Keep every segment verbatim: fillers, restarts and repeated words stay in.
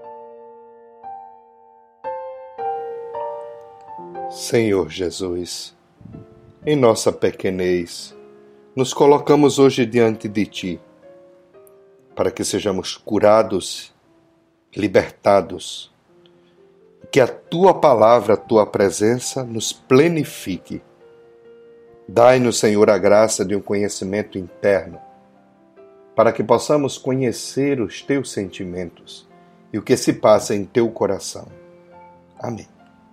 Senhor Jesus, em nossa pequenez, nos colocamos hoje diante de Ti, para que sejamos curados, libertados, que a Tua palavra, a Tua presença nos plenifique. Dai-nos, Senhor, a graça de um conhecimento interno, para que possamos conhecer os Teus sentimentos e o que se passa em Teu coração. Amém.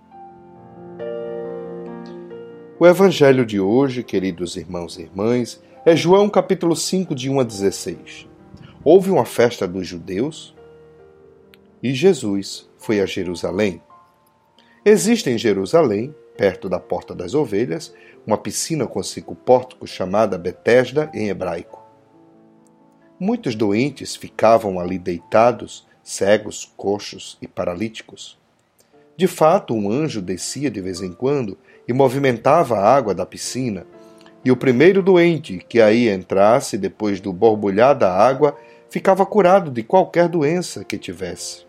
O Evangelho de hoje, queridos irmãos e irmãs, é João capítulo cinco, de um a dezesseis. Houve uma festa dos judeus e Jesus foi a Jerusalém. Existe em Jerusalém, perto da Porta das Ovelhas, uma piscina com cinco pórticos chamada Betesda em hebraico. Muitos doentes ficavam ali deitados, cegos, coxos e paralíticos. De fato, um anjo descia de vez em quando e movimentava a água da piscina, e o primeiro doente que aí entrasse depois do borbulhar da água ficava curado de qualquer doença que tivesse.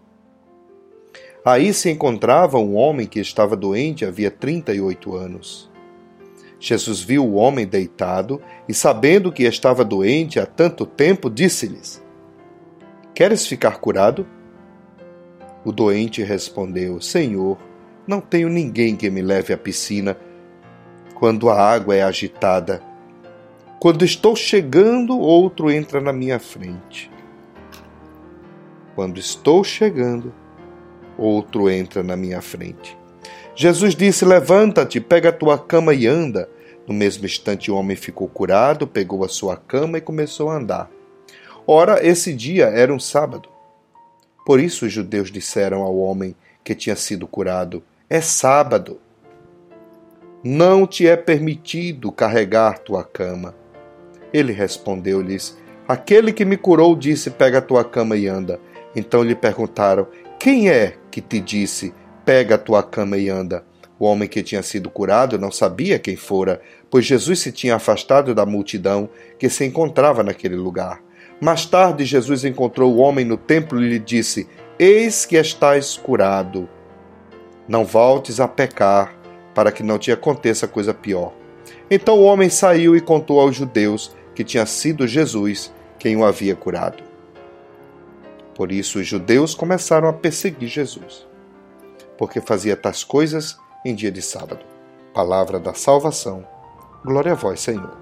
Aí se encontrava um homem que estava doente havia trinta e oito anos. Jesus viu o homem deitado e, sabendo que estava doente há tanto tempo, disse-lhes: "Queres ficar curado?" O doente respondeu: "Senhor, não tenho ninguém que me leve à piscina quando a água é agitada. Quando estou chegando, outro entra na minha frente. Quando estou chegando, outro entra na minha frente." Jesus disse: "Levanta-te, pega a tua cama e anda." No mesmo instante o homem ficou curado, pegou a sua cama e começou a andar. Ora, esse dia era um sábado. Por isso os judeus disseram ao homem que tinha sido curado: "É sábado. Não te é permitido carregar tua cama." Ele respondeu-lhes: "Aquele que me curou disse: pega a tua cama e anda." Então lhe perguntaram: "Quem é que te disse: pega a tua cama e anda?" O homem que tinha sido curado não sabia quem fora, pois Jesus se tinha afastado da multidão que se encontrava naquele lugar. Mais tarde, Jesus encontrou o homem no templo e lhe disse: "Eis que estás curado. Não voltes a pecar, para que não te aconteça coisa pior." Então o homem saiu e contou aos judeus que tinha sido Jesus quem o havia curado. Por isso os judeus começaram a perseguir Jesus, porque fazia tais coisas em dia de sábado. Palavra da salvação. Glória a vós, Senhor.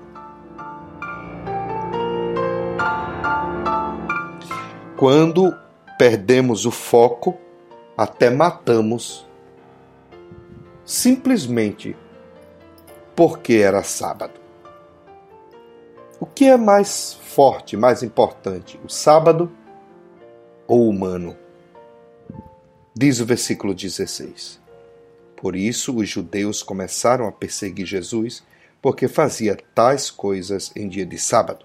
Quando perdemos o foco, até matamos, simplesmente porque era sábado. O que é mais forte, mais importante, o sábado ou o humano? Diz o versículo dezesseis. Por isso os judeus começaram a perseguir Jesus, porque fazia tais coisas em dia de sábado.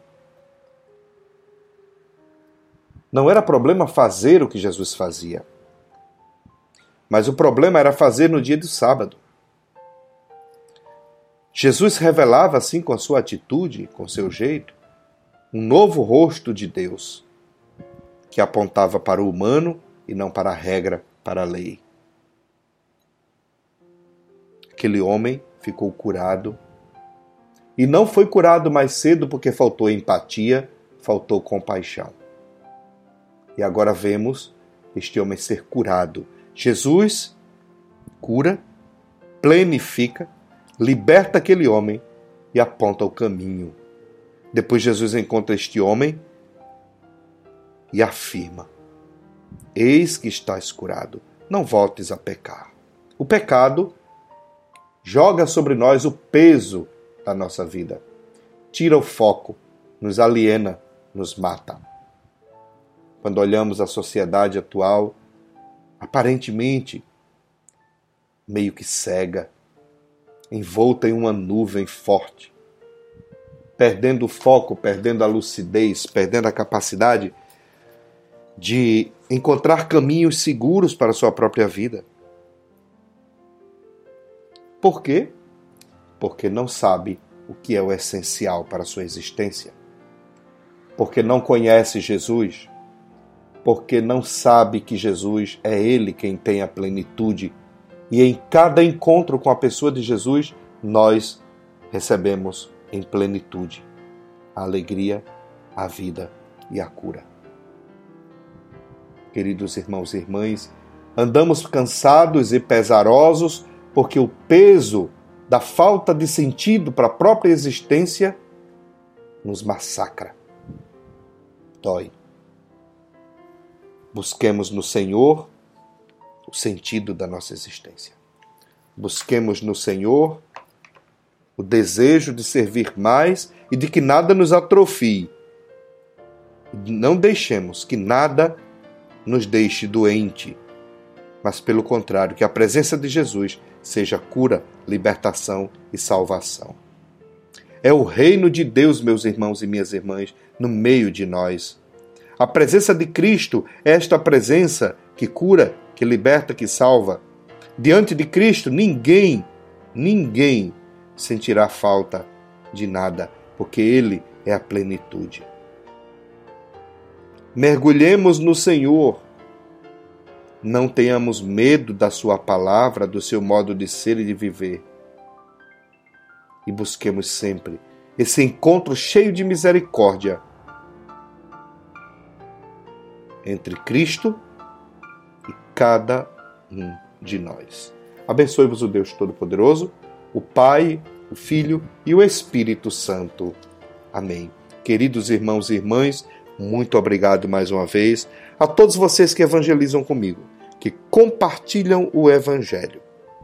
Não era problema fazer o que Jesus fazia, mas o problema era fazer no dia do sábado. Jesus revelava assim, com a sua atitude, com seu jeito, um novo rosto de Deus, que apontava para o humano e não para a regra, para a lei. Aquele homem ficou curado, e não foi curado mais cedo porque faltou empatia, faltou compaixão. E agora vemos este homem ser curado. Jesus cura, plenifica, liberta aquele homem e aponta o caminho. Depois Jesus encontra este homem e afirma: "Eis que estás curado, não voltes a pecar." O pecado joga sobre nós o peso da nossa vida, tira o foco, nos aliena, nos mata. Quando olhamos a sociedade atual, aparentemente meio que cega, envolta em uma nuvem forte, perdendo o foco, perdendo a lucidez, perdendo a capacidade de encontrar caminhos seguros para a sua própria vida. Por quê? Porque não sabe o que é o essencial para a sua existência. Porque não conhece Jesus. porque não sabe que Jesus é Ele quem tem a plenitude. E em cada encontro com a pessoa de Jesus, nós recebemos em plenitude a alegria, a vida e a cura. Queridos irmãos e irmãs, andamos cansados e pesarosos porque o peso da falta de sentido para a própria existência nos massacra. Dói. Busquemos no Senhor o sentido da nossa existência. Busquemos no Senhor o desejo de servir mais e de que nada nos atrofie. Não deixemos que nada nos deixe doente, mas pelo contrário, que a presença de Jesus seja cura, libertação e salvação. É o reino de Deus, meus irmãos e minhas irmãs, no meio de nós. A presença de Cristo é esta presença que cura, que liberta, que salva. Diante de Cristo, ninguém, ninguém sentirá falta de nada, porque Ele é a plenitude. Mergulhemos no Senhor. Não tenhamos medo da sua palavra, do seu modo de ser e de viver. E busquemos sempre esse encontro cheio de misericórdia entre Cristo e cada um de nós. Abençoe-vos o Deus Todo-Poderoso, o Pai, o Filho e o Espírito Santo. Amém. Queridos irmãos e irmãs, muito obrigado mais uma vez a todos vocês que evangelizam comigo, que compartilham o Evangelho,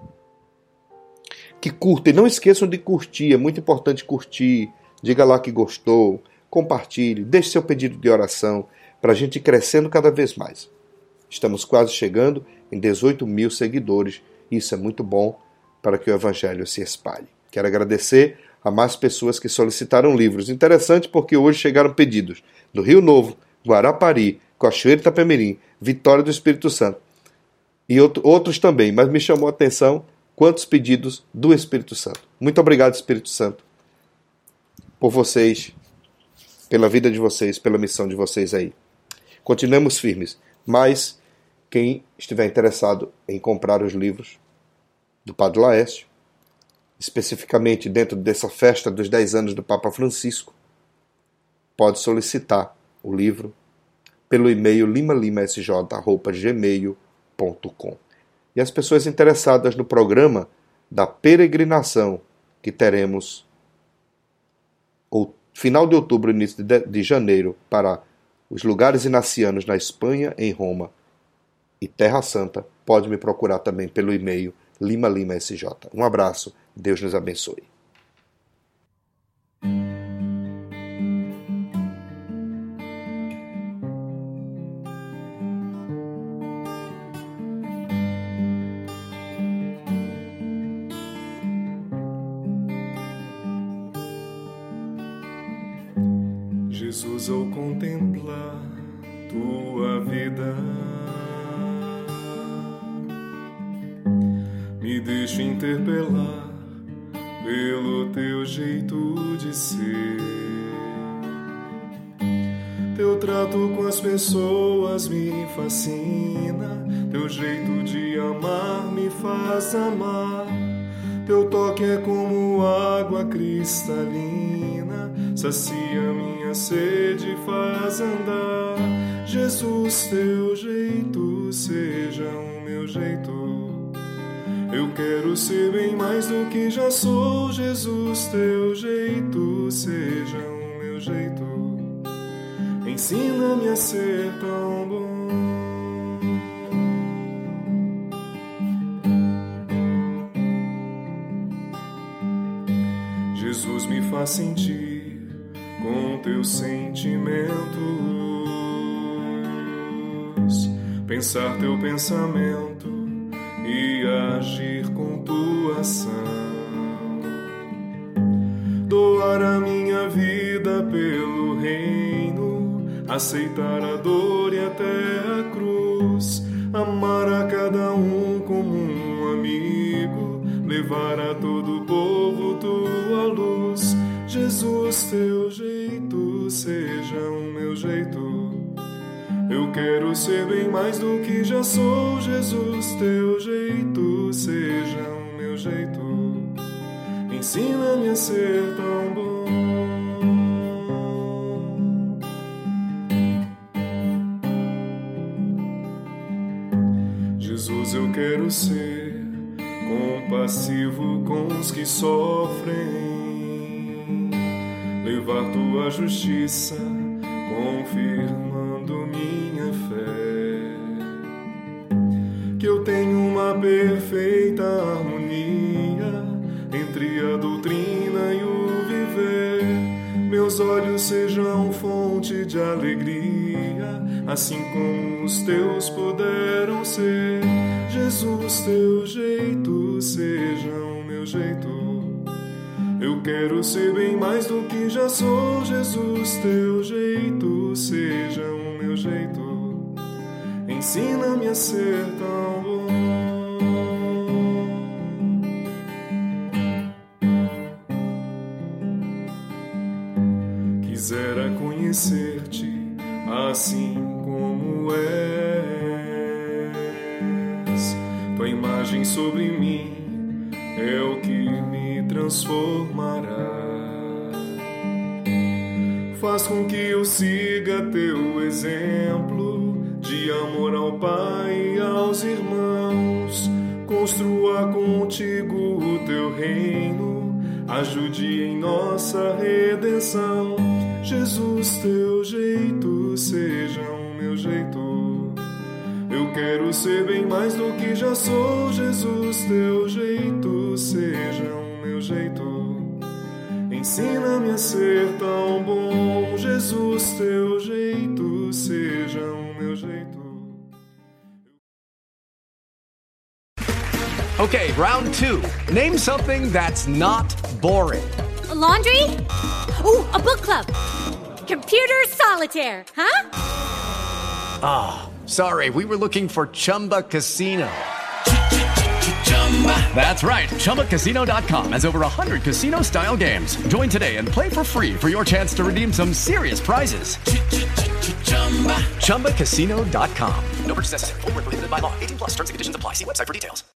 que curtem. Não esqueçam de curtir, é muito importante curtir. Diga lá que gostou, compartilhe, deixe seu pedido de oração para a gente ir crescendo cada vez mais. Estamos quase chegando em dezoito mil seguidores e isso é muito bom para que o Evangelho se espalhe. Quero agradecer a mais pessoas que solicitaram livros. Interessante porque hoje chegaram pedidos do Rio Novo, Guarapari, Cachoeira Itapemirim, Vitória do Espírito Santo e outros também, mas me chamou a atenção quantos pedidos do Espírito Santo. Muito obrigado, Espírito Santo, por vocês, pela vida de vocês, pela missão de vocês aí. Continuemos firmes, mas quem estiver interessado em comprar os livros do Padre Laércio, especificamente dentro dessa festa dos dez anos do Papa Francisco, pode solicitar o livro pelo e-mail lima lima s j arroba gmail ponto com. E as pessoas interessadas no programa da peregrinação que teremos ou final de outubro, início de, de janeiro, para os lugares inacianos na Espanha, em Roma e Terra Santa, pode me procurar também pelo e-mail lima lima s j. Um abraço, Deus nos abençoe. Jesus, ao contemplar tua vida, me deixo interpelar pelo teu jeito de ser. Teu trato com as pessoas me fascina, teu jeito de amar me faz amar. Teu toque é como água cristalina, sacia minha sede, faz andar. Jesus, teu jeito seja o meu jeito. Eu quero ser bem mais do que já sou. Jesus, teu jeito seja o meu jeito. Ensina-me a ser tão bom. Jesus, me faz sentir com teus sentimentos, pensar teu pensamento e agir com tua ação. Doar a minha vida pelo reino, aceitar a dor e até a cruz, amar a cada um como um amigo, levar a todo o povo tua luz. Jesus, teu jeito seja o meu jeito. Eu quero ser bem mais do que já sou, Jesus. Teu jeito seja o meu jeito. Ensina-me a ser tão bom. Jesus, eu quero ser compassivo com os que sofrem, levar tua justiça, confirmando minha fé. Que eu tenho uma perfeita harmonia entre a doutrina e o viver. Meus olhos sejam fonte de alegria, assim como os teus puderam ser. Jesus, teu jeito seja o meu jeito. Eu quero ser bem mais do que já sou. Jesus, teu jeito seja o meu jeito. Ensina-me a ser tão bom. Quisera conhecer-te assim como és. Tua imagem sobre mim é o que me transformará. Faz com que eu siga teu exemplo de amor ao Pai e aos irmãos. Construa contigo o teu reino, ajude em nossa redenção. Jesus, teu jeito seja o meu jeito. Eu quero ser bem mais do que já sou. Jesus, teu jeito seja o meu jeito. Ensina-me a ser tão bom. Jesus, teu jeito seja o meu jeito. Okay, round two. Name something that's not boring. A laundry? Ooh, a book club. Computer solitaire, huh? Ah, oh, sorry, we were looking for Chumba Casino. That's right, Chumba Casino dot com has over one hundred casino-style games. Join today and play for free for your chance to redeem some serious prizes. Chumba Casino dot com. No purchase necessary. Void where prohibited by law. eighteen plus terms and conditions apply. See website for details.